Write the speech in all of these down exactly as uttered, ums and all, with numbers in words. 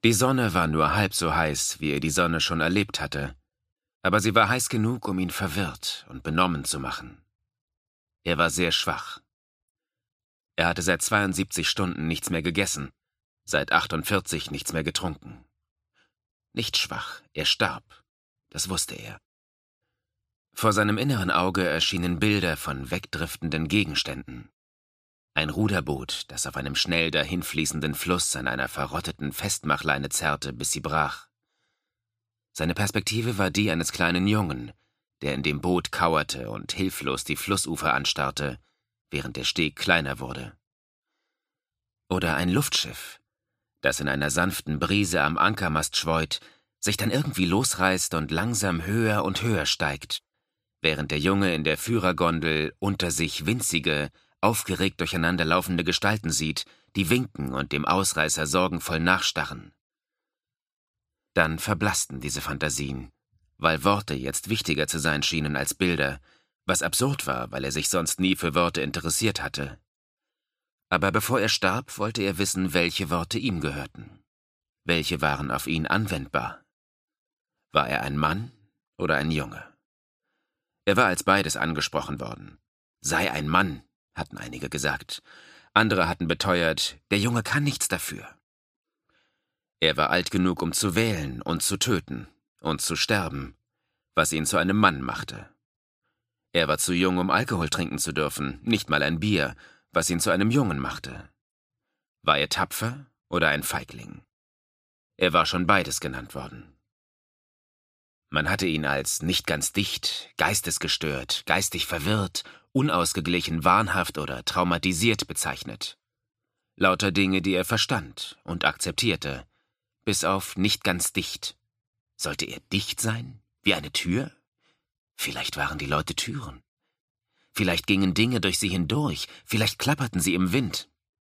Die Sonne war nur halb so heiß, wie er die Sonne schon erlebt hatte, aber sie war heiß genug, um ihn verwirrt und benommen zu machen. Er war sehr schwach. Er hatte seit zweiundsiebzig Stunden nichts mehr gegessen, seit achtundvierzig nichts mehr getrunken. Nicht schwach, er starb, das wusste er. Vor seinem inneren Auge erschienen Bilder von wegdriftenden Gegenständen. Ein Ruderboot, das auf einem schnell dahinfließenden Fluss an einer verrotteten Festmachleine zerrte, bis sie brach. Seine Perspektive war die eines kleinen Jungen, der in dem Boot kauerte und hilflos die Flussufer anstarrte, während der Steg kleiner wurde. Oder ein Luftschiff, das in einer sanften Brise am Ankermast schweut, sich dann irgendwie losreißt und langsam höher und höher steigt, während der Junge in der Führergondel unter sich winzige, aufgeregt durcheinanderlaufende Gestalten sieht, die winken und dem Ausreißer sorgenvoll nachstarren. Dann verblassten diese Fantasien, weil Worte jetzt wichtiger zu sein schienen als Bilder, was absurd war, weil er sich sonst nie für Worte interessiert hatte. Aber bevor er starb, wollte er wissen, welche Worte ihm gehörten. Welche waren auf ihn anwendbar? War er ein Mann oder ein Junge? Er war als beides angesprochen worden. Sei ein Mann, hatten einige gesagt. Andere hatten beteuert, der Junge kann nichts dafür. Er war alt genug, um zu wählen und zu töten und zu sterben, was ihn zu einem Mann machte. Er war zu jung, um Alkohol trinken zu dürfen, nicht mal ein Bier, was ihn zu einem Jungen machte. War er tapfer oder ein Feigling? Er war schon beides genannt worden. Man hatte ihn als nicht ganz dicht, geistesgestört, geistig verwirrt, unausgeglichen, wahnhaft oder traumatisiert bezeichnet. Lauter Dinge, die er verstand und akzeptierte, bis auf nicht ganz dicht. Sollte er dicht sein? Wie eine Tür? Vielleicht waren die Leute Türen. Vielleicht gingen Dinge durch sie hindurch, vielleicht klapperten sie im Wind.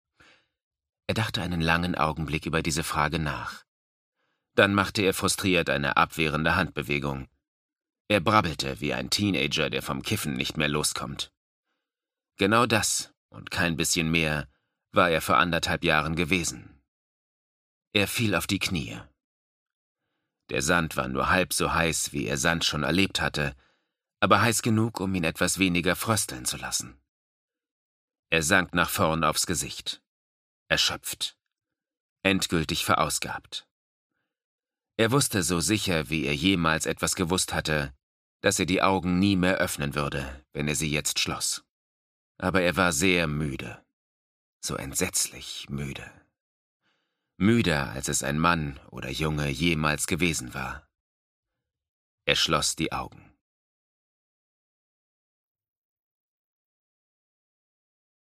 Er dachte einen langen Augenblick über diese Frage nach. Dann machte er frustriert eine abwehrende Handbewegung. Er brabbelte wie ein Teenager, der vom Kiffen nicht mehr loskommt. Genau das und kein bisschen mehr war er vor anderthalb Jahren gewesen. Er fiel auf die Knie. Der Sand war nur halb so heiß, wie er Sand schon erlebt hatte, aber heiß genug, um ihn etwas weniger frösteln zu lassen. Er sank nach vorn aufs Gesicht. Erschöpft. Endgültig verausgabt. Er wusste so sicher, wie er jemals etwas gewusst hatte, dass er die Augen nie mehr öffnen würde, wenn er sie jetzt schloss. Aber er war sehr müde. So entsetzlich müde. Müder, als es ein Mann oder Junge jemals gewesen war. Er schloss die Augen.